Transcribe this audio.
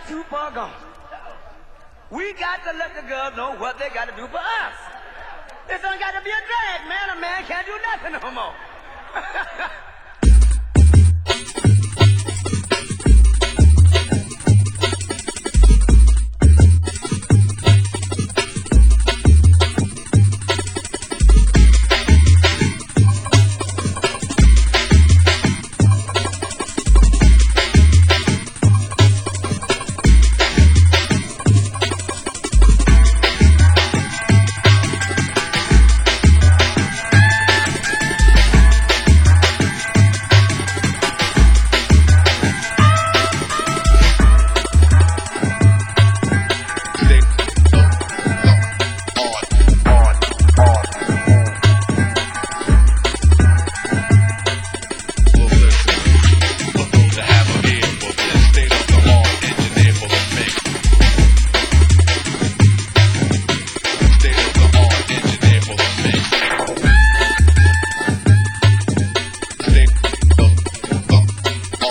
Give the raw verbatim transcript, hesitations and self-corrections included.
too far gone. We got to let the girls know what they got to do for us. This don't got to be a drag, man. A man can't do nothing no more.